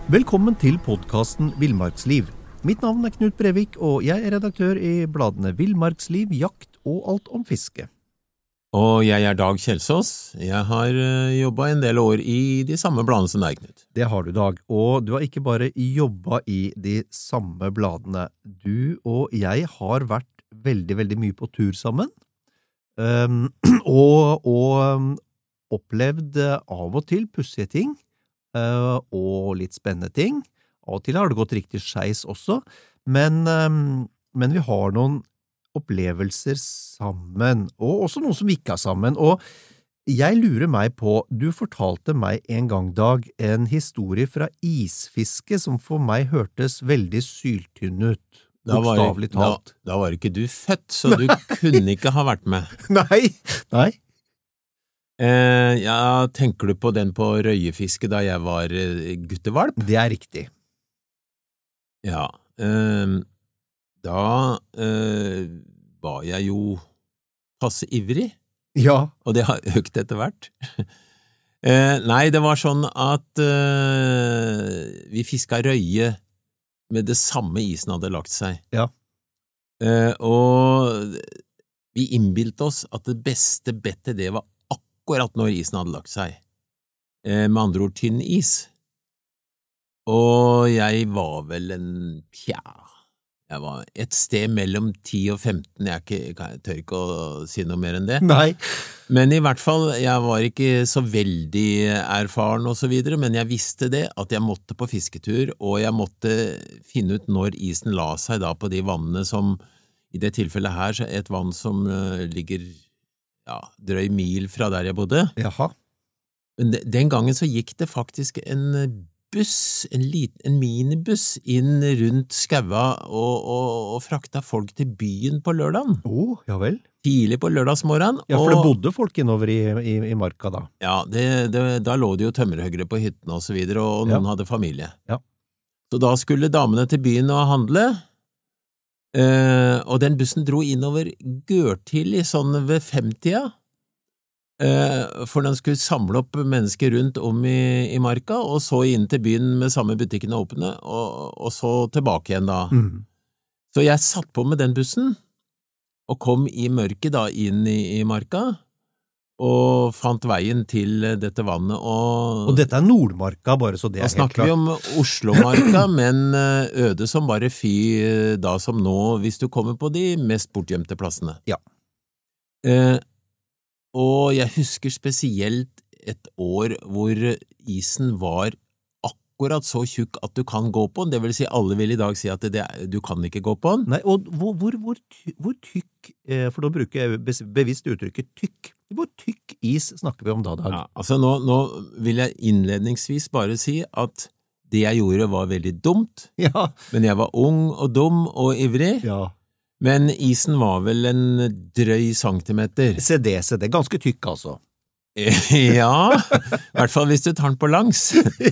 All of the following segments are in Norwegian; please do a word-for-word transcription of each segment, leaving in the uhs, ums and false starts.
Velkommen til podcasten Villmarksliv. Mitt navn er Knut Brevik, og jeg er redaktør i bladene Villmarksliv, Jakt og Alt om fiske. Og jeg er Dag Kjelsås. Jeg har jobbet en del år i de samme bladene som deg, Knut. Det har du, Dag, og du har ikke bare jobbet i de samme bladene. Du og jeg har vært veldig, veldig mye på tur sammen, um, og, og opplevd av og til pussige ting, Uh, og litt spennende ting. Av og til har det gått riktig skeis også, men, um, men vi har noen opplevelser sammen, og også noen som vi ikke har sammen, og jeg lurer meg på, du fortalte meg en gang, Dag, en historie fra isfiske som for meg hørtes veldig syltynn ut, bokstavelig talt. Da, da var ikke du født, så du kunne ikke ha vært med. Nei, nei. Eh, ja, tenker du på den på røyefiske da jeg var eh, guttevalp? Det er riktig. Ja, eh, da eh, var jeg jo passe ivrig. Ja. Og det har økt etter hvert. eh, nei, det var sånn at eh, vi fisket røye med det samme isen hadde lagt seg. Ja. Eh, og vi innbilte oss at det beste bettet det var akkurat når isen hadde lagt seg, eh, med andre ord tynn is. Og jeg var vel en, ja, jeg var et sted mellom ti og femten, jeg, ikke, jeg tør ikke å si noe mer enn det. Nei. Men i hvert fall, jeg var ikke så veldig erfaren og så videre, men jeg visste det, at jeg måtte på fisketur, og jeg måtte finne ut når isen la seg da på de vannene som, i det tilfellet her, så et vann som uh, ligger ja, drøy mil fra der jeg bodde. Jaha. Den gangen så gikk det faktisk en buss, en, liten, en minibuss inn rundt skaua og, og, og frakta folk til byen på lørdagen. Åh, oh, ja vel. Tidlig på lørdagsmorgen. Ja, for og, det bodde folk innover i, i, i marka da. Ja, det, det, da lå det jo tømmerhøgre på hyttene og så videre, og noen ja. hadde familie. Ja. Så da skulle damene til byen og handle, Uh, og den bussen dro innover Gørtil i sånn ved femtida, uh, for den skulle samle opp mennesker rundt om i, i marka, og så inn til byen med samme butikkene åpne, og, og så tilbake igjen da. Mm. Så jeg satt på med den bussen, og kom i mørket da inn i, i marka, og fant veien til dette vannet. Og, og dette er Nordmarka, bare så det er helt klart. Da snakker vi om Oslomarka, men øde som bare fy da som nå, hvis du kommer på de mest bortgjemte plassene. Ja. Eh, og jeg husker spesielt et år hvor isen var akkurat så tjukk at du kan gå på den. Det vil si, alle vil i dag si at det, det, du kan ikke gå på den. Nei, og hvor, hvor, hvor, hvor tykk, eh, for da bruker jeg bevisst uttrykket tykk, hvor tykk is snakker vi om da, Dag? Ja, altså nå, nå vil jeg innledningsvis bare si at det jeg gjorde var veldig dumt, ja. men jeg var ung og dum og ivrig, ja. men isen var vel en drøy centimeter. Se det, se det, ganske tykk altså. Ja, i hvert fall hvis du tar den på langs.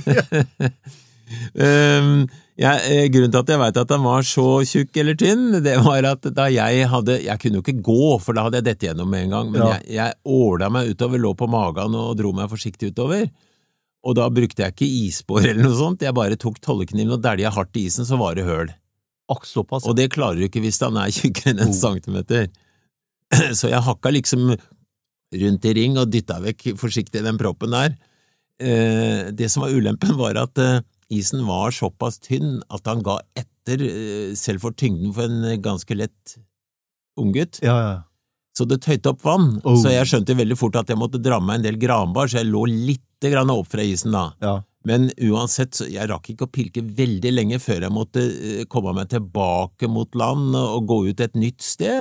um, ja, grunnen til at jeg vet at den var så tjukk eller tynn, det var at da jeg hadde, jeg kunne jo ikke gå, for da hadde jeg dette gjennom med en gang, men ja. jeg, jeg årda meg utover, lå på magen og dro meg forsiktig utover, og da brukte jeg ikke isbår eller noe sånt, jeg bare tok tollekniven og dælja hardt i isen, så var det høl. Akk, såpass. Og det klarer du ikke hvis den er tjukkere enn en oh. centimeter. Så jeg hakka liksom rundt i ring og dytta vekk forsiktig den proppen der. Eh, det som var ulempen var at eh, isen var såpass tynn at han ga etter eh, selv for tyngden for en ganske lett unggutt. Ja, ja. Så det tøyte opp vann, oh. så jeg skjønte veldig fort at jeg måtte dra meg en del granbar, så jeg lå litt grann opp fra isen da. Ja. Men uansett, så jeg rakk ikke å pilke veldig lenge før jeg måtte eh, komme meg tilbake mot land og gå ut et nytt sted.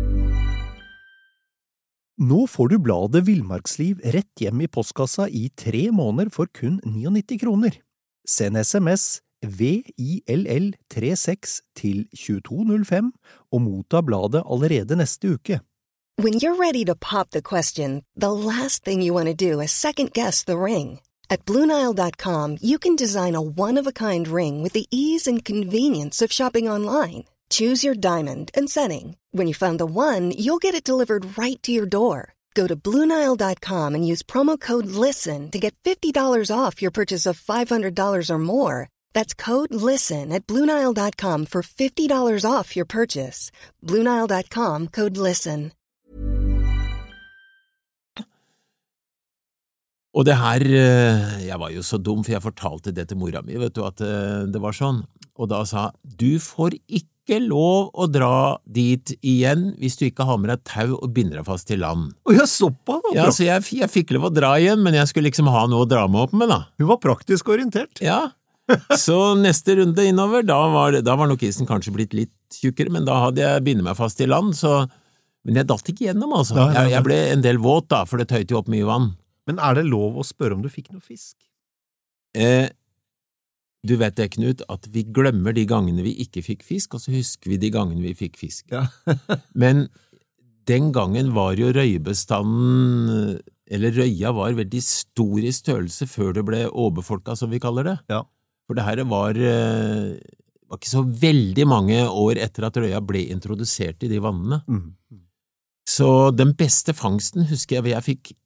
Nå får du bladet Villmarksliv rett hjem i postkassa i tre måneder for kun nittini kroner. Send sms V I L L trettiseks til tjueto null fem og motta bladet allerede neste uke. When you're ready to pop the question, the last thing you want to do is second-guess the ring. At Blue Nile dot com, you can design a one-of-a-kind ring with the ease and convenience of shopping online. Choose your diamond and setting. When you find the one, you'll get it delivered right to your door. Go to Blue Nile dot com and use promo code LISTEN to get fifty dollars off your purchase of five hundred dollars or more. That's code LISTEN at Blue Nile dot com for fifty dollars off your purchase. Blue Nile dot com, code LISTEN. Og det her, jeg var jo så dum, for jeg fortalte det til mora mi, vet du, at det var sånn. Og da sa, du får ikke lov å dra dit igjen hvis du ikke har med deg tau og binder deg fast til land. Å ja, såpass da. Ja, så jeg, jeg fikk lov å dra igjen, men jeg skulle liksom ha noe å dra meg opp med da. Hun var praktisk orientert. Ja, så neste runde innover, da var, da var nok isen kanskje blitt litt tjukkere, men da hadde jeg bindet meg fast til land, så... Men jeg datt ikke gjennom, altså. Nei, nei, nei. Jeg, jeg ble en del våt da, for det tøyte jo opp mye vann. Men er det lov å spørre om du fikk noe fisk? Eh, du vet det, Knut, at vi glemmer de gangene vi ikke fikk fisk, og så husker vi de gangene vi fikk fisk. Ja. Men den gangen var jo røyebestanden, eller røya var veldig stor i størrelse før det ble overfolka, som vi kaller det. Ja. For det her var, eh, var ikke så veldig mange år etter at røya ble introdusert i de vannene. Mm. Så den beste fangsten husker jeg, jeg fikk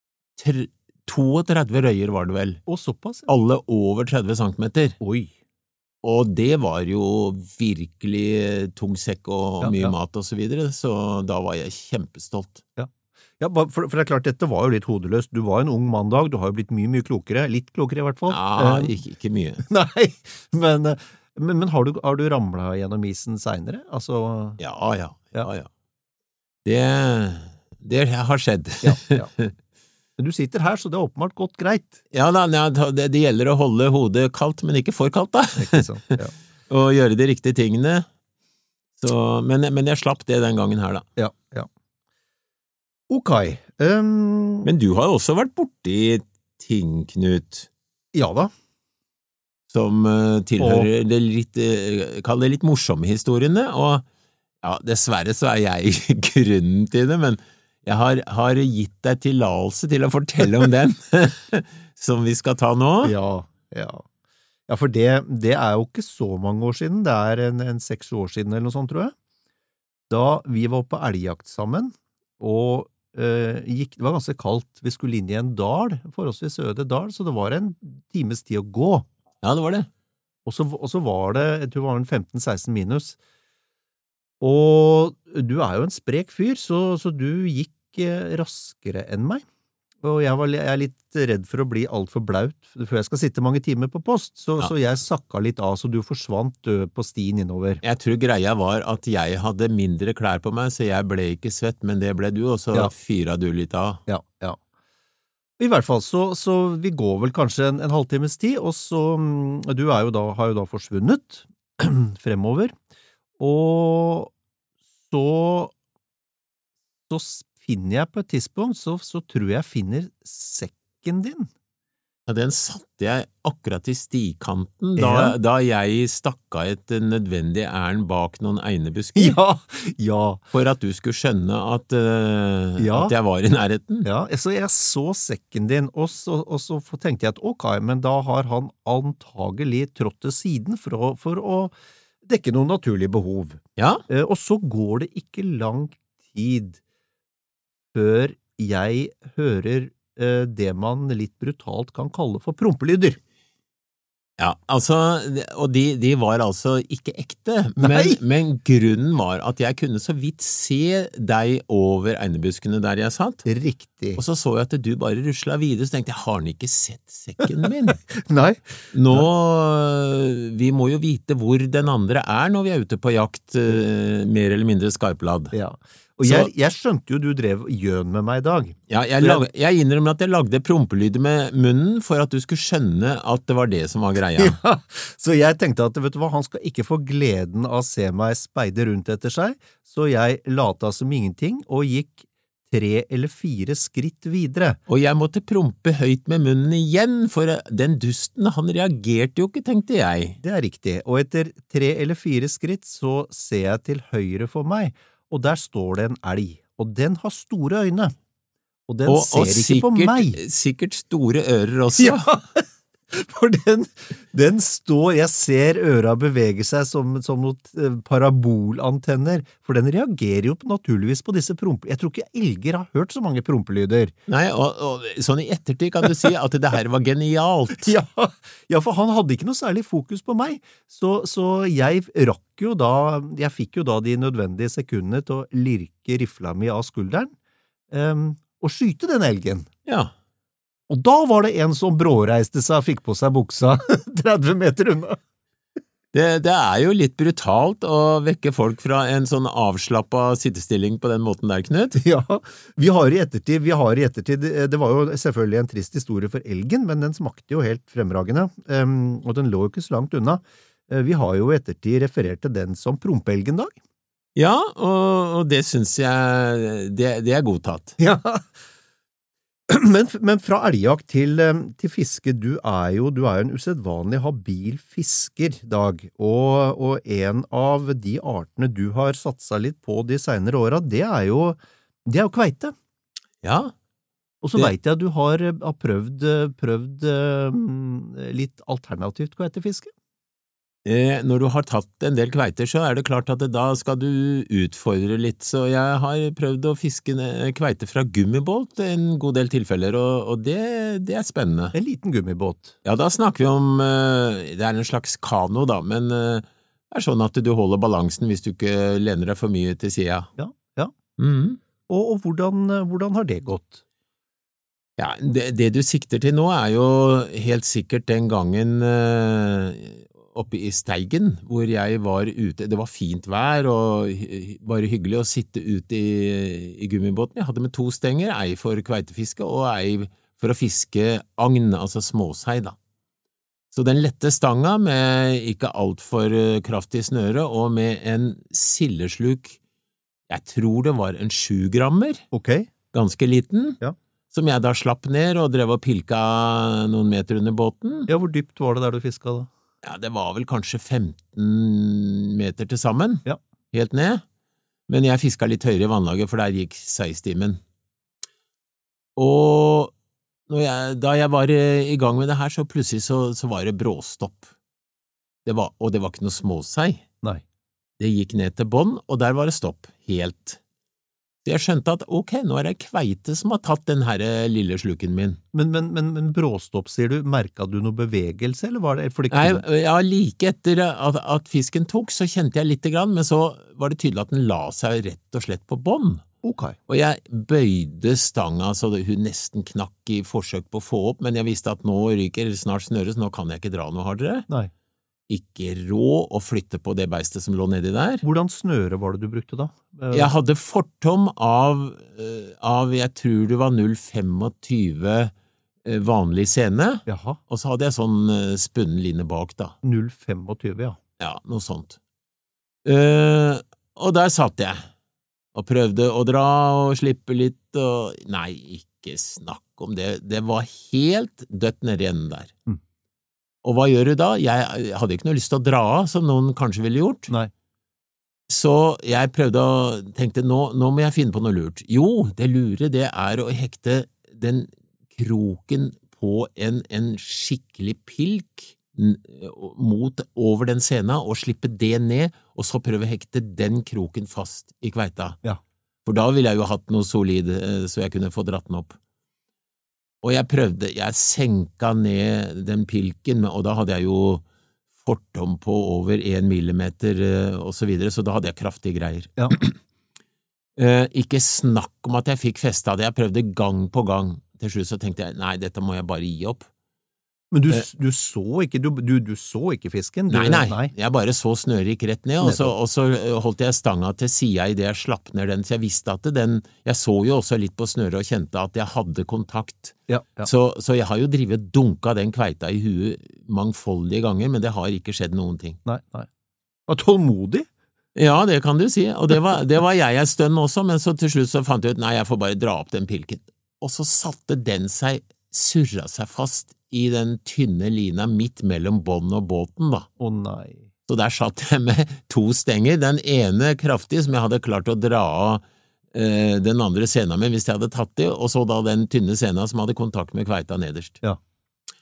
trettito røyer var det vel. Og såpass? Ja. Alle over tretti centimeter. Oi. Og det var jo virkelig tung sekk og Ja, mye ja. mat og så videre, så da var jeg kjempestolt. Ja, ja for, for det er klart, dette var jo litt hodeløst. Du var en ung mandag, du har jo blitt mye, mye klokere. Litt klokere i hvert fall. Ja, Eh, ikke, ikke mye. Nei, men, men, men har, du, har du ramlet gjennom isen senere? Altså... Ja, ja, ja, Ja. ja. Det, det har skjedd. Ja, ja. Men du sitter her, så det er åpenbart gått greit. Ja, da, ja, det, det gjelder å holde hodet kaldt, men ikke for kaldt da. Ikke sant? Ja. Og gjøre de riktige tingene. Så, men, men jeg slapp det den gangen her da. Ja, ja. Ok. Um, Men du har jo også vært borti ting, Knut, ja da. som uh, tilhører det litt, uh, kall det litt morsomme historiene, og ja, dessverre så er jeg grunnen til det, men jeg har, har gitt deg tillatelse til å fortelle om den, som vi skal ta nå. Ja, ja. Ja, for det, det er jo ikke så mange år siden, det er en, en seks år siden eller noe sånt, tror jeg. Da vi var på elgjakt sammen, og eh, gikk, det var ganske kaldt, vi skulle inn i en dal, forholdsvis øde dal, så det var en times tid å gå. Ja, det var det. Og så, og så var det, jeg tror det var en femten seksten minus. Og du er jo en sprek fyr, så, så du gikk raskere enn meg. Og jeg, var, jeg er litt redd for å bli alt for blaut, for jeg skal sitte mange timer på post, så, Ja. så jeg sakka litt av, så du forsvant død på stien innover. Jeg tror greia var at jeg hadde mindre klær på meg, så jeg ble ikke svett, men det ble du, og så Ja. fyra du litt av. Ja, ja. I hvert fall, så, så vi går vel kanskje en, en halvtimes tid, og så, mm, du er jo da, har jo da forsvunnet fremover, og så, så finner jeg på et tidspunkt, så, så tror jeg finner sekken din. Ja, den satte jeg akkurat i stikanten da, Ja. da jeg stakk av et nødvendig ærend bak noen einebusker, Ja, ja, for at du skulle skjønne at, uh, Ja. at jeg var i nærheten. ja. Så jeg så sekken din, og så, og så tenkte jeg at ok, men da har han antagelig trådt til siden for å, for å dekke noen naturlige behov. Ja, Eh, Og så går det ikke lang tid før jeg hører eh, det man litt brutalt kan kalle for prompelyder. ja, altså, og de, de var altså ikke ekte, men, Nei. men grunnen var at jeg kunne så vidt se deg over einebuskene der jeg satt, Riktig. og så så jeg at du bare rusla videre, så tenkte jeg, har han ikke sett sekken min? Nei, Nå, vi må jo vite hvor den andre er når vi er ute på jakt, eh, mer eller mindre skarpladd. ja. Og Så- jeg, jeg skjønte jo du drev gjøn med meg i dag. Ja, jeg, lag, jeg innrømmer at jeg lagde prompelyder med munnen for at du skulle skjønne at det var det som var greia. Ja, så jeg tenkte at, vet du hva, han skal ikke få gleden av å se meg speide rundt etter seg, så jeg lata som ingenting og gikk tre eller fire skritt videre. Og jeg måtte prompe høyt med munnen igjen, for den dusten, han reagerte jo ikke, tenkte jeg. Det er riktig, og etter tre eller fire skritt så ser jeg til høyre for meg, og der står det en elg, og den har store øyne, og den Og, ser og ikke på meg. sikkert, sikkert store ører også. Ja, For den, den står, jeg ser øra bevege seg som, som noen parabolantenner, for den reagerer jo naturligvis på disse prompe... Jeg tror ikke elger har hørt så mange prompelyder. Nei, og, og sånn i ettertid kan du si at det her var genialt. Ja, ja, for han hadde ikke noe særlig fokus på meg, så, så jeg rakk jo da, jeg fikk jo da de nødvendige sekundene til å lirke rifla mi av skulderen, um, og skyte den elgen. Ja. Og da var det en som bråreiste seg og fikk på seg buksa tretti meter unna. Det, det er jo litt brutalt å vekke folk fra en sånn avslappet sittestilling på den måten der, Knut. Ja, vi har i ettertid, vi har i ettertid, det var jo selvfølgelig en trist historie for elgen, men den smakte jo helt fremragende, og den lå jo ikke så langt unna. Vi har jo i ettertid referert til den som prompelgendag. Ja, og, og det synes jeg, det, det er godtatt. Ja, Men, men fra elgjakt til, til fiske, du er jo, du er jo en usedvanlig habil fisker, Dag, og, og en av de artene du har satset litt på de senere åra, det er jo, det er jo kveite. Ja. Og så det... vet jeg at du har, har prøvd, prøvd litt alternativt kveitefiske. Eh, når du har tatt en del kveiter, så er det klart at da skal du utfordre litt, så jeg har prøvd å fiske kveiter fra gummibåt en god del tilfeller, og, og det, det er spennende. En liten gummibåt. Ja, da snakker vi om, eh, det er en slags kano da, men eh, det er sånn at du holder balansen hvis du ikke lener deg for mye til siden. Ja, ja. Mm. Og, og hvordan, hvordan har det gått? Ja, det, det du sikter til nå er jo helt sikkert den gangen eh, oppe i Steigen, hvor jeg var ute. Det var fint vær og bare hyggelig å sitte ute i, i gummibåten. Jeg hadde med to stenger, ei for kveitefiske og ei for å fiske agn, altså småsei da. Så den lette stanga med ikke alt for kraftig snøre og med en sildesluk, jeg tror det var en sju grammer, Ok. ganske liten, Ja. som jeg da slapp ned og drev og pilka noen meter under båten. Ja, hvor dypt var det der du fisket da? Ja, det var vel kanskje femten meter til sammen, Ja. helt ned. Men jeg fisket litt høyere i vannlaget, for der gikk seistimen. Og når jeg, da jeg var i gang med det her, så plutselig så, så var det bråstopp. Det var, og det var ikke noe småsei. Nei. Det gikk ned til bånd, og der var det stopp, helt. Så jeg skjønte at, ok, nå er det kveite som har tatt den her lille sluken min. Men, men, men, men bråstopp, sier du, merket du noe bevegelse, eller var det? For det Nei, kunne... ja, like etter at, at fisken tok, så kjente jeg litt grann, men så var det tydelig at den la seg rett og slett på bånd. Ok. Og jeg bøyde stanga så det, hun nesten knakk i forsøk på å få opp, men jeg visste at nå ryker snart snøret, så nå kan jeg ikke dra noe hardere. Nei. Ikke rå å flytte på det beistet som lå nedi der. Hvordan snøre var det du brukte da? Jeg hadde fortom av, av jeg tror det var null komma tjuefem vanlig sene, Jaha. og så hadde jeg sånn spunnen line bak da. null komma tjuefem, ja. Ja, noe sånt. Uh, og der satt jeg, og prøvde å dra og slippe litt, og nei, ikke snakk om det. Det var helt dødt nede i enden der. Mm. Og hva gjør du da? Jeg hadde ikke noe lyst til å dra av, som noen kanskje ville gjort. Nei. Så jeg prøvde å tenkte, nå, nå må jeg finne på noe lurt. Jo, det lure det er å hekte den kroken på en, en skikkelig pilk mot over den sena, og slippe det ned, og så prøve å hekte den kroken fast i kveita. Ja. For da ville jeg jo hatt noe solid, så jeg kunne få dratt den opp. Og jeg prøvde, jeg senka ned den pilken, og da hadde jeg jo fortom på over en millimeter og så videre, så da hadde jeg kraftige greier. Ja. eh, ikke snakk om at jeg fikk festet det, jeg prøvde gang på gang. Til slutt så tenkte jeg, nei, dette må jeg bare gi opp. Men du, du så ikke, du, du, du så ikke fisken? Du, Nei, nei, nei, jeg bare så snøret gikk rett ned, og så, og så holdt jeg stanga til sida i det jeg slapp ned den, så jeg visste at den, jeg så jo også litt på snøret og kjente at jeg hadde kontakt. Ja, ja. Så, så jeg har jo drivet dunka den kveita i huet mangfoldige ganger, men det har ikke skjedd noen ting. Nei, nei. Var tålmodig? Ja, det kan du si, og det var, det var jeg en stund også, men så til slutt så fant jeg ut, nei, jeg får bare dra opp den pilken. Og så satte den seg, surra seg fast i den tynne lina midt mellom bånd og båten da. Å nei. Så der satt jeg med to stenger, den ene kraftig som jeg hadde klart å dra av eh, den andre sena med hvis jeg hadde tatt det, og så da den tynne sena som hadde kontakt med kveita nederst. Ja.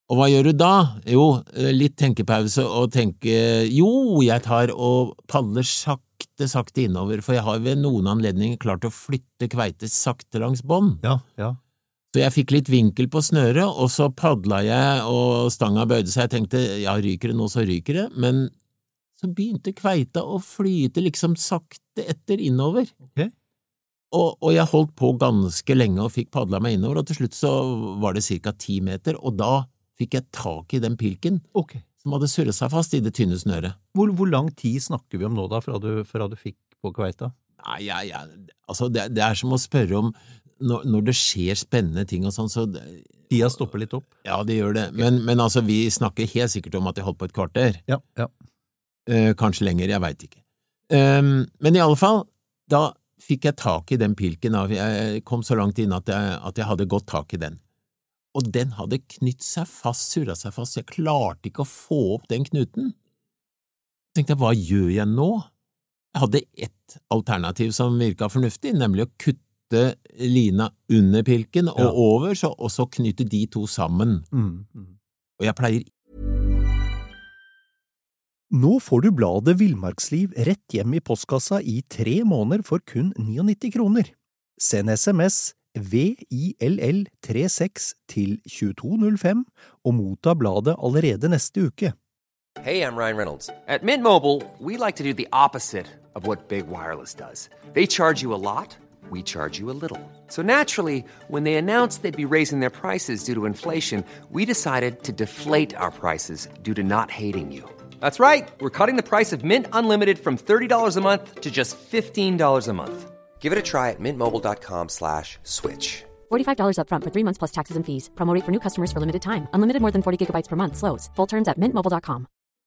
Og hva gjør du da? Jo, litt tenkepause og tenke, jo, jeg tar og padler sakte, sakte innover, for jeg har ved noen anledninger klart å flytte kveite sakte langs bånd. Ja, ja. Så jeg fikk litt vinkel på snøret, og så padlet jeg, og stanga bøyde seg. Jeg tenkte, ja, ryker det nå, så ryker det, men så begynte kveita å flyte liksom sakte etter innover. Ok. Og, og jeg holdt på ganske lenge og fikk padlet meg innover, og til slutt så var det cirka ti meter, og da fikk jeg tak i den pilken Ok. som hadde surret seg fast i det tynne snøret. Hvor, hvor lang tid snakker vi om nå da, fra du, fra du fikk på kveita? Nei, ja, ja, altså det, det er som å spørre om når, når det skjer spennende ting og sånn, så… Det, Tida stopper litt opp. ja, det gjør det. Men, men altså, vi snakker helt sikkert om at jeg holdt på et kvarter. Ja, ja. Eh, kanskje lenger, jeg vet ikke. Um, men i alle fall, da fikk jeg tak i den pilken, av, jeg kom så langt inn at jeg, at jeg hadde gått tak i den. Og den hadde knytt seg fast, surret seg fast, jeg klarte ikke å få opp den knuten. Jeg tenkte, hva gjør jeg nå? Jeg hadde ett alternativ som virket fornuftig, nemlig å kutte lina under pilken og Ja. over, så, og så knytte de to sammen. Mm, mm. Og jeg pleier Nå får du bladet Villmarksliv rett hjem i postkassa i tre måneder for kun nittini kroner. Send sms V I L L tre seks til to to null fem og motta bladet allerede neste uke. Hey, I'm Ryan Reynolds. At Mint Mobile, we like to do the opposite of what Big Wireless does. They charge you a lot, we charge you a little. So naturally, when they announced they'd be raising their prices due to inflation, we decided to deflate our prices due to not hating you. That's right. We're cutting the price of Mint Unlimited from thirty dollars a month to just fifteen dollars a month. Give it a try at mintmobile.com slash switch. forty-five dollars up front for three months plus taxes and fees. Promo rate for new customers for limited time. Unlimited more than forty gigabytes per month. Slows full terms at mint mobile dot com.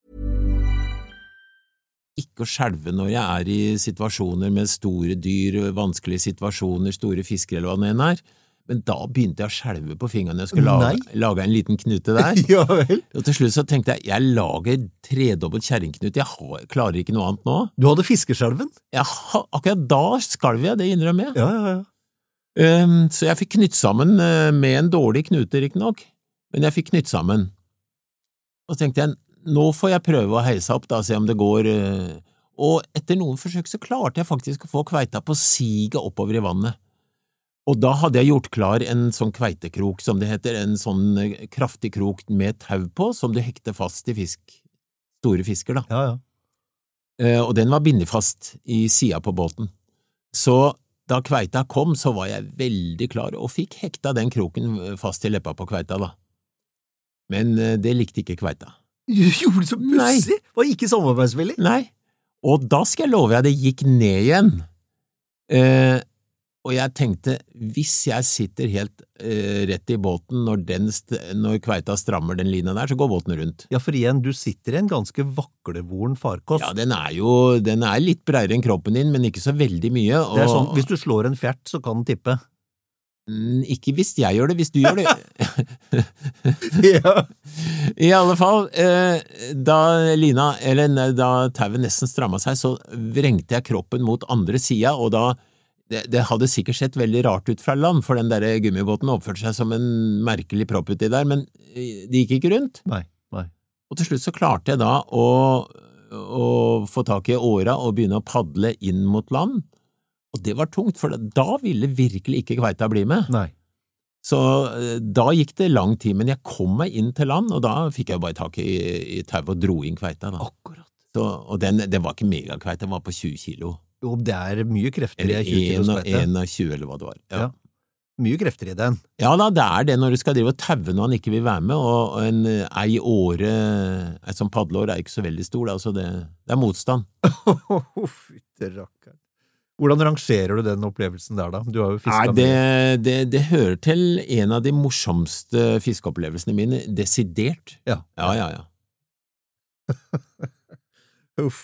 ikke å skjelve når jeg er i situasjoner med store dyr, vanskelige situasjoner, store fisker eller hva det enn er. Men da begynte jeg å skjelve på fingrene. Jeg skulle lage, lage en liten knute der. Ja vel. Og til slutt så tenkte jeg, jeg lager tredobbelt kjerringknut. Jeg har, klarer ikke noe annet nå. Du hadde fiskeskjelven? Jeg, akkurat da skalv jeg, det innrømmer jeg. Ja, ja, ja. Um, så jeg fikk knytt sammen uh, med en dårlig knute, ikke nok. Men jeg fikk knytt sammen. Og så tenkte jeg, nå får jeg prøve å heise opp da, se om det går. Uh, og etter noen forsøk så klarte jeg faktisk å få kveita på siget oppover i vannet. Og da hadde jeg gjort klar en sånn kveitekrok, som det heter, en sånn kraftig krok med tau på, som du hekter fast i fisk, store fisker da. Ja, ja. Uh, og den var bindet fast i sida på båten. Så da kveita kom, så var jeg veldig klar, og fikk hekta den kroken fast i leppa på kveita da. Men uh, det likte ikke kveita. Gjorde det så pussig? Var ikke samarbeidsvillig? Nei, og da skal jeg love jeg det gikk ned igjen. Uh, Og jeg tenkte, hvis jeg sitter helt uh, rett i båten når, den når kveita strammer den lina der, så går båten rundt. Ja, for igjen, du sitter i en ganske vaklevoren farkost. Ja, den er jo den er litt bredere enn kroppen din, men ikke så veldig mye. Og, Det er sånn, hvis du slår en fjert, så kan den tippe. Mm, ikke hvis jeg gjør det, hvis du gjør det. Ja. I alle fall, uh, da lina, eller da tauet nesten strammet seg, så vrengte jeg kroppen mot andre sida, og da Det, det hadde sikkert sett veldig rart ut fra land, for den der gummibåten oppførte seg som en merkelig propp uti der, men de gikk ikke rundt. Nei, nei. Og til slutt så klarte jeg da å, å få tak i åra og begynne å padle inn mot land, og det var tungt, for da ville virkelig ikke kveita bli med. Nei. Så da gikk det lang tid, men jeg kom meg inn til land, og da fikk jeg bare tak i, i tau og dro inn kveita da. Akkurat. Så, og den, den var ikke megakveita, den var på tjue kilo. Jo, det er mye krefter i Eller tjue kilos kveite. en av tjue, eller hva det var. Ja. Ja. Mye krefter i den. Ja da, det er det når du skal drive og taue når han ikke vil være med, og en ei åre, et sånt padleår er ikke så veldig stor, altså det, det er motstand. Fytte rakkeren. Hvordan rangerer du den opplevelsen der da? Du har jo fisket Nei, det, det, det hører til en av de morsomste fiskeopplevelsene mine, desidert. Ja. Ja, ja, ja. Uff.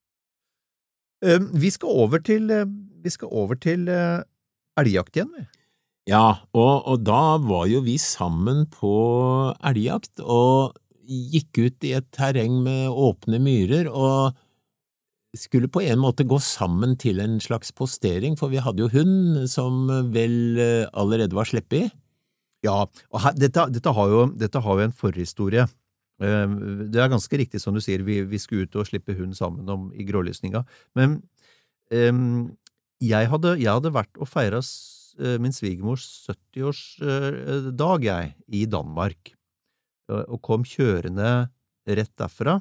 Um, vi skal over til, uh, vi skal over til uh, elgjakt igjen, vi. Ja, og, og da var jo vi sammen på elgjakt, og gikk ut i et terreng med åpne myrer, og skulle på en måte gå sammen til en slags postering, for vi hadde jo hund som vel allerede var sleppet i. Ja, og her, dette, dette, har jo, dette har jo en forhistorie. Eh, Det er ganske riktig som du sier, vi, vi skulle ut og slippe hund sammen om, i grålysninga. Men eh, jeg, hadde, jeg hadde vært og feiret eh, min svigermors sytti-årsdag, jeg, i Danmark. Og kom kjørende rett derfra,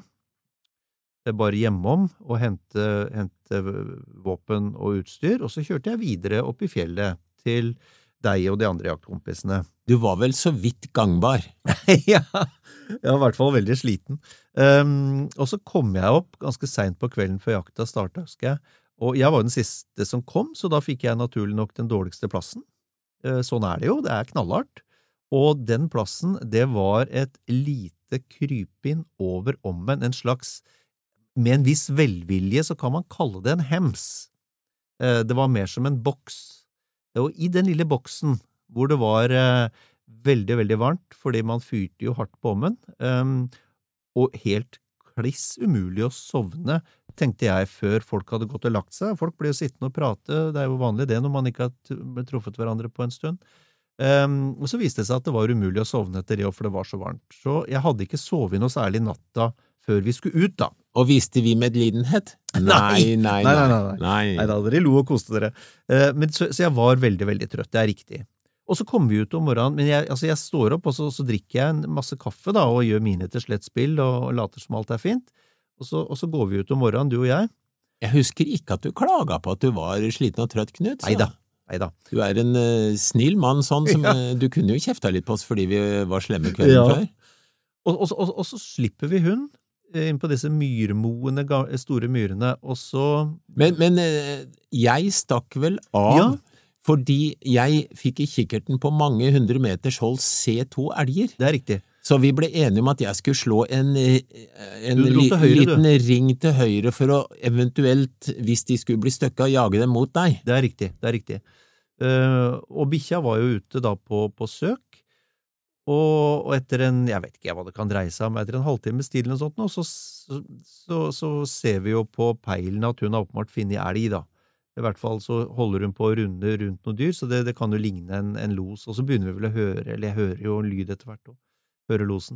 bare hjemom, og hente, hente våpen og utstyr, og så kjørte jeg videre opp i fjellet til deg og de andre jaktkompisene. Du var vel så vidt gangbar? Ja, jeg var i hvert fall veldig sliten. Um, og så kom jeg opp ganske sent på kvelden før jakta startet, husker jeg. Og jeg var den siste som kom, så da fikk jeg naturlig nok den dårligste plassen. Uh, sånn er det jo, det er knallhardt. Og den plassen, det var et lite krypinn over ommen, en slags, med en viss velvilje, så kan man kalle det en hems. Uh, det var mer som en boks. Og i den lille boksen, hvor det var uh, veldig, veldig varmt, fordi man fyrte jo hardt på ommen, um, og helt kliss umulig å sovne, tenkte jeg før folk hadde gått og lagt seg. Folk ble jo sittende og prate, det er jo vanlig det når man ikke har truffet hverandre på en stund. Um, og så viste det seg at det var umulig å sovne etter det, for det var så varmt. Så jeg hadde ikke sovet noe særlig natta før vi skulle ut da. Og viste vi medlidenhet? Nei, nei, nei. Nei, nei, nei. nei. Nei da, dere lo og koste dere. Uh, men så, så jeg var veldig, veldig trøtt, det er riktig. Og så kommer vi ut om morgenen, men jeg, altså jeg står opp, og så, så drikker jeg en masse kaffe da, og gjør mine til slett spill, og, og later som alt er fint. Og så, og så går vi ut om morgenen, du og jeg. Jeg husker ikke at du klaga på at du var sliten og trøtt, Knut. Neida, neida. Du er en uh, snill mann, sånn som Ja. uh, du kunne jo kjefta litt på oss fordi vi var slemme kvelden Ja. før. Og, og, så- og, og så slipper vi hund eh, inn på disse myrmoene, ga- store myrene, og så... Men, men uh, jeg stakk vel av Ja. fordi jeg fikk i kikkerten på mange hundre meters hold se to elger. Det er riktig. Så vi ble enige om at jeg skulle slå en, eh, en Du dro li, til høyre, liten ring til høyre for å eventuelt, hvis de skulle bli støkka, jage dem mot deg. Det er riktig, det er riktig. Eh, og bikkja var jo ute da på, på søk, og, og etter en, jeg vet ikke hva det kan dreie seg om, etter en halvtime stil eller noe sånt, nå, så, så, så, så ser vi jo på peilen at hun har åpenbart finnet elg da. I hvert fall så holder hun på å runde rundt noen dyr, så det, det kan jo ligne en, en los, og så begynner vi vel å høre, eller jeg hører jo en lyd etter hvert, og hører losen.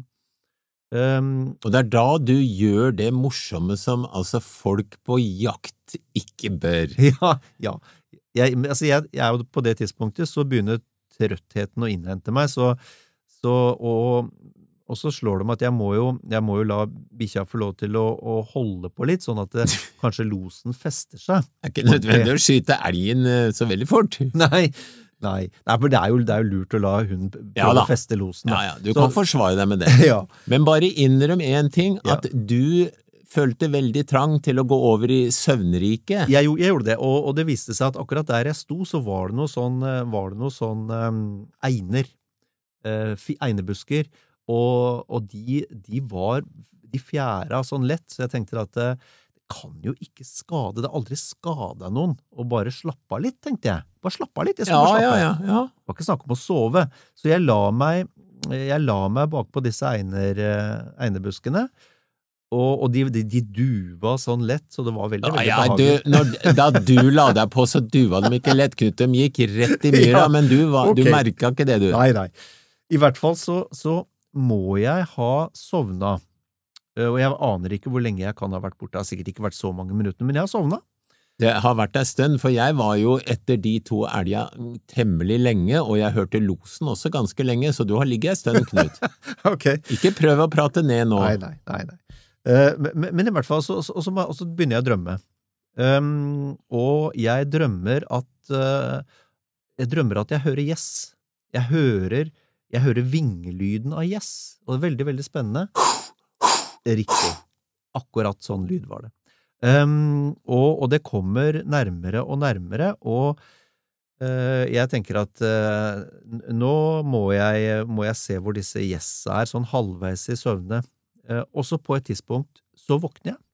Um, Og det er da du gjør det morsomme som altså folk på jakt ikke bør. ja, ja. Jeg, men altså jeg, jeg er jo på det tidspunktet, så begynner trøttheten å innhente meg, så, så og, og så slår det meg at jeg må jo, jeg må jo la bikkja få lov til å, å holde på litt, sånn at det, kanskje losen fester seg. Det er ikke nødvendig å skyte elgen eh, så veldig fort. Nei, nei, nei, for det er jo, det er jo lurt å la hun prøve Ja da. å feste losen. Ja, da. ja, du Så- kan forsvare deg med det. Ja, Men bare innrøm en ting, Ja. at du følte veldig trang til å gå over i søvnriket. jeg, gjo- jeg gjorde det, og, og det viste seg at akkurat der jeg sto, så var det noe sånn, eh, var det noe sånn um, einer, eh, fi- einebusker, og, og de, de var, de fjæra sånn lett, så jeg tenkte at eh, det kan jo ikke skade, det har aldri skadet noen, og bare slappe av litt, tenkte jeg. Bare slappe av litt, jeg Ja, skulle bare ja, slappe av. ja, ja. Det var ikke snakk om å sove, så jeg la meg, jeg la meg bak på disse einer, eh, einebuskene, og, og de, de, de duva sånn lett, så det var veldig, Ja, veldig ja, du, behagelig. når, da du la deg på, så duva de ikke lett, Knut, de gikk rett i myra, Ja, men du, var, ok. du merket ikke det, du. Nei, nei. I hvert fall så, så må jeg ha sovna, Eh, og jeg aner ikke hvor lenge jeg kan ha vært borte, det har sikkert ikke vært så mange minutter, men jeg har sovna. Det har vært en stund, for jeg var jo etter de to elga temmelig lenge, og jeg hørte losen også ganske lenge, så du har ligget en stund, Knut. Ok. Ikke prøv å prate ned nå. Nei, nei, nei, nei. Eh, men, men i hvert fall, så, så, og så, og så begynner jeg å drømme. Um, og jeg drømmer at eh, jeg drømmer at jeg hører gjess. Jeg hører, jeg hører vingelyden av gjess, og det er veldig, veldig spennende. Riktig. Akkurat sånn lyd var det. Um, og, og det kommer nærmere og nærmere, og eh, jeg tenker at eh, n- nå må jeg, må jeg se hvor disse gjessa er, sånn halvveis i søvne. Eh, og så på et tidspunkt så våkner jeg,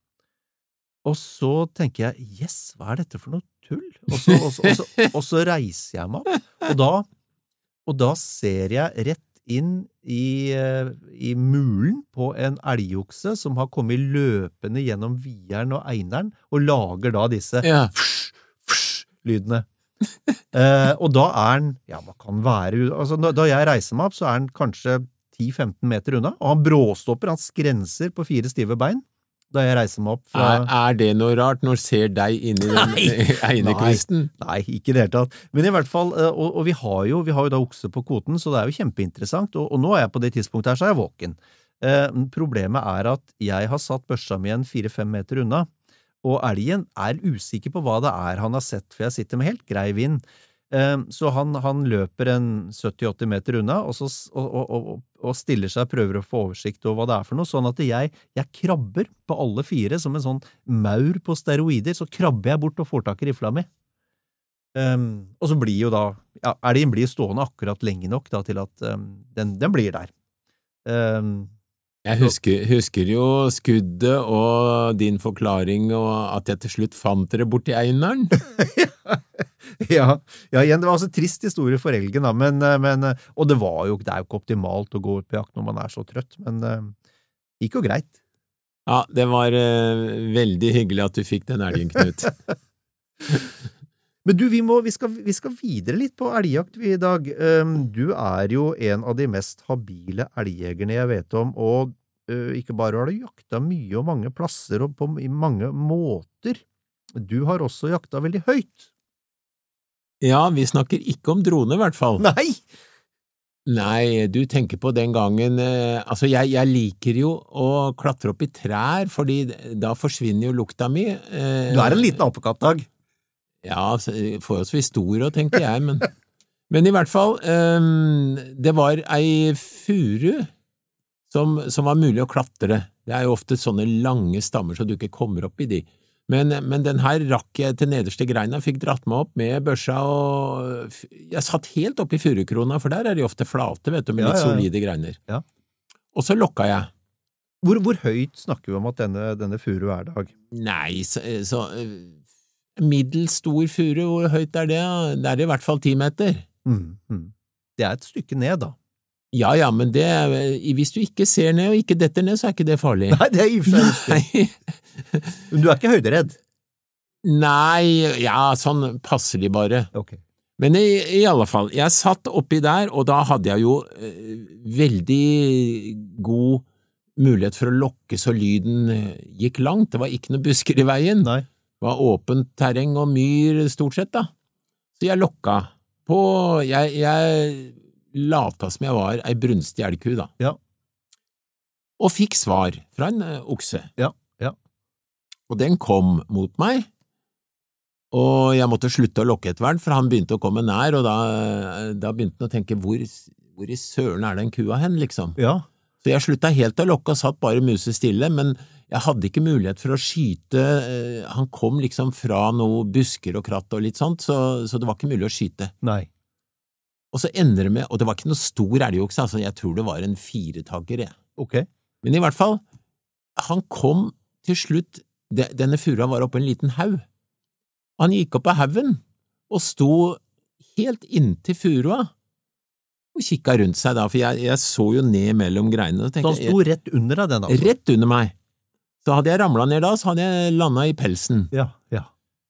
og så tenker jeg, yes, hva er dette for noe tull? Og så, og så, og så, og så reiser jeg meg opp, og da, og da ser jeg rett inn i, eh, i mulen på en elgokse som har kommet løpende gjennom vieren og eineren, og lager da disse Ja. fsh, fsh, lydene. Eh, og da er han, ja, hva kan være, altså da, da jeg reiser meg opp, så er han kanskje ti til femten meter unna, og han bråstopper, han skrenser på fire stive bein, da jeg reiser meg opp fra... Er, er det noe rart når du ser deg inne i den einekvisten? Nei, nei, ikke det hele tatt. Men i hvert fall, og, og vi, har jo, vi har jo da okse på kvoten, så det er jo kjempeinteressant, og, og nå er jeg på det tidspunktet her, så er jeg våken. Eh, problemet er at jeg har satt børsa mi en fire-fem meter unna, og elgen er usikker på hva det er han har sett, for jeg sitter med helt grei vind. Så han, han løper en sytti til åtti meter unna, og, så, og, og, og stiller seg, prøver å få oversikt over hva det er for noe, sånn at jeg, jeg krabber på alle fire som en sånn maur på steroider, så krabber jeg bort og får tak i rifla mi. Um, og så blir jo da, ja, elgen blir stående akkurat lenge nok da, til at um, den, den blir der. Um, Jeg husker, husker jo skuddet og din forklaring, og at jeg til slutt fant dere bort i eineren. ja, ja, igjen, det var altså en trist historie for elgen, da, men, men, og det var jo, det er jo ikke optimalt å gå ut på jakt når man er så trøtt, men det gikk jo greit. Ja, det var uh, veldig hyggelig at du fikk den elgen, Knut. Men du, vi, må, vi, skal, vi skal videre litt på elgjakt i dag. Um, du er jo en av de mest habile elgjegerne jeg vet om, og uh, ikke bare har du jakta mye og mange plasser og på i mange måter. Du har også jakta veldig høyt. Ja, vi snakker ikke om drone i hvert fall. Nei! Nei, du tenker på den gangen, eh, altså jeg, jeg liker jo å klatre opp i trær, fordi da forsvinner jo lukta mi. Eh, du er en liten apekattdag. Ja, forholdsvis stor også, tenker jeg, men, men i hvert fall, um, det var ei furu som, som var mulig å klatre. Det er jo ofte sånne lange stammer så du ikke kommer opp i de. Men, men den her rakk jeg til nederste greina, fikk dratt meg opp med børsa, og jeg satt helt opp i furukrona, for der er de ofte flate, vet du, med litt ja, ja, ja. solide greiner. Ja. Og så lokka jeg. Hvor, hvor høyt snakker vi om at denne, denne furu er, Dag? Nei, så... så middels stor furu, hvor høyt er det? Det er i hvert fall ti meter. Mm, mm. Det er et stykke ned, da. Ja, ja, men det er, hvis du ikke ser ned og ikke detter ned, så er ikke det farlig. Nei, det er i og for seg riktig. Men du er ikke høyderedd? Nei, ja, sånn passelig bare. Ok. Men i, i alle fall, jeg satt oppi der, og da hadde jeg jo eh, veldig god mulighet for å lokke så lyden gikk langt. Det var ikke noe busker i veien. Nei. Det var åpent terreng og myr stort sett da. Så jeg lokka på, jeg, jeg lata som jeg var ei brunstig elgku da. Ja. Og fikk svar fra en uh, okse. Ja, ja. Og den kom mot meg, og jeg måtte slutte å lokke etter hvert, for han begynte å komme nær, og da, da begynte han å tenke, hvor, hvor i søren er den kua hen, liksom? Ja. Så jeg slutta helt å lokke og satt bare muset stille, men jeg hadde ikke mulighet for å skyte, han kom liksom fra noe busker og kratt og litt sånt, så, så det var ikke mulig å skyte. Nei. Og så ender det med, og det var ikke noe stor elgokse, altså jeg tror det var en firetagger, jeg. Ok. Men i hvert fall, han kom til slutt, denne furua var oppe en liten haug. Han gikk opp på haugen, og sto helt inntil furua, og kikket rundt seg da, for jeg, jeg så jo ned mellom greinene. Så han sto rett under deg den altså? Rett under meg. Så hadde jeg ramlet ned da, så hadde jeg landet i pelsen. Ja, ja.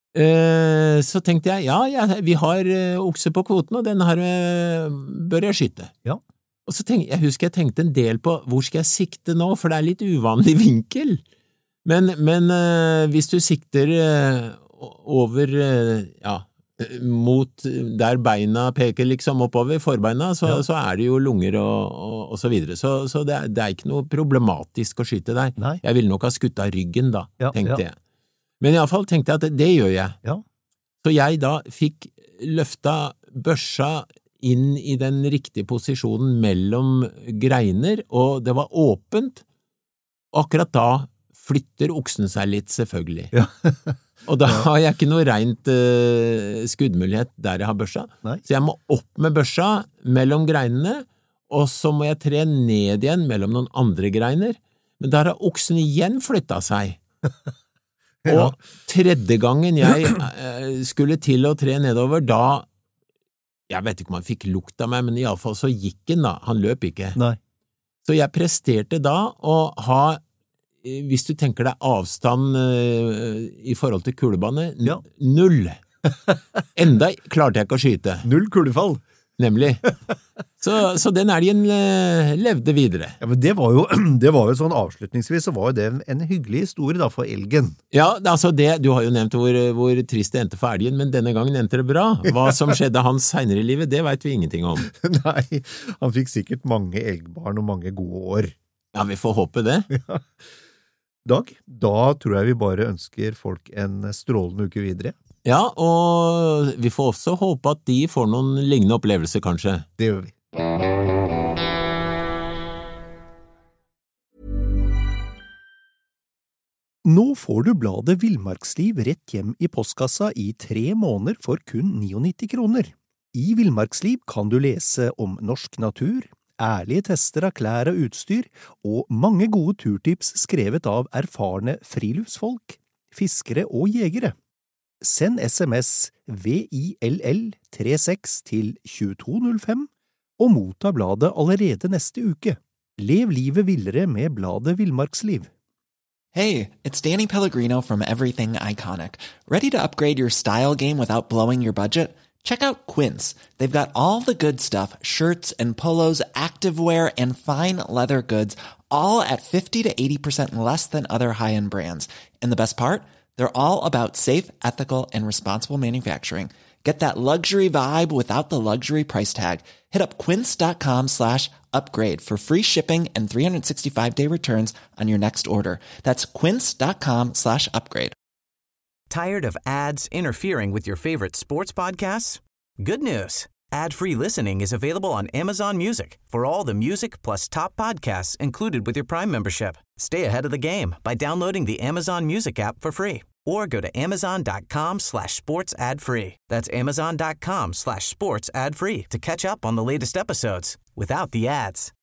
Eh, så tenkte jeg, ja, ja vi har eh, okse på kvoten, og den her eh, bør jeg skyte. Ja. Og så tenkte jeg, husker jeg tenkte en del på, hvor skal jeg sikte nå, for det er litt uvanlig vinkel. Men, men eh, hvis du sikter eh, over, eh, ja, mot der beina peker liksom oppover, forbeina, så, ja. så er det jo lunger og, og, og så videre. Så, så det, er, det er ikke noe problematisk å skyte der. Nei. Jeg ville nok ha skutt av ryggen da, ja, tenkte ja. jeg. Men i alle fall tenkte jeg at det, det gjør jeg. Ja. Så jeg da fikk løfta børsa inn i den riktige posisjonen mellom greiner, og det var åpent, og akkurat da flytter oksen seg litt, selvfølgelig. Ja. Og da har jeg ikke noe rent uh, skuddmulighet der jeg har børsa. Nei. Så jeg må opp med børsa mellom greinene, og så må jeg tre ned igjen mellom noen andre greiner. Men der har oksen igjen flyttet seg. Ja. Og tredje gangen jeg uh, skulle til å tre nedover, da, jeg vet ikke om han fikk lukt av meg, men i alle fall så gikk han da, han løp ikke. Nei. Så jeg presterte da å ha, hvis du tenker deg avstand uh, i forhold til kulebane, ja. null. Enda klarte jeg ikke å skyte. Null kulefall. Nemlig. Så, så den elgen eh, levde videre. Ja, men det var jo, det var jo sånn avslutningsvis, så var jo det en hyggelig historie da for elgen. Ja, altså det, du har jo nevnt hvor, hvor trist det endte for elgen, men denne gangen endte det bra. Hva som skjedde hans senere i livet, det vet vi ingenting om. Nei, han fikk sikkert mange elgbarn og mange gode år. Ja, vi får håpe det. Ja. Dag, da tror jeg vi bare ønsker folk en strålende uke videre. Ja, og vi får også håpe at de får noen lignende opplevelser, kanskje. Det gjør vi. Nå får du bladet Villmarksliv rett hjem i postkassa i tre måneder for kun nittini kroner. I Villmarksliv kan du lese om norsk natur, ærlige tester av klær og utstyr, og mange gode turtips skrevet av erfarne friluftsfolk, fiskere og jegere. Send sms V I L L trettiseks til tjueto null fem og motta bladet allerede neste uke. Lev livet villere med bladet Villmarksliv. Hey, it's Danny Pellegrino from Everything Iconic. Ready to upgrade your style game without blowing your budget? Check out Quince. They've got all the good stuff, shirts and polos, activewear and fine leather goods, all at fifty to eighty percent less than other high-end brands. And the best part? They're all about safe, ethical, and responsible manufacturing. Get that luxury vibe without the luxury price tag. Hit up quince.com slash upgrade for free shipping and three sixty-five day returns on your next order. That's quince.com slash upgrade. Tired of ads interfering with your favorite sports podcasts? Good news. Ad-free listening is available on Amazon Music for all the music plus top podcasts included with your Prime membership. Stay ahead of the game by downloading the Amazon Music app for free or go to amazon.com slash sports ad free. That's amazon.com slash sports ad free to catch up on the latest episodes without the ads.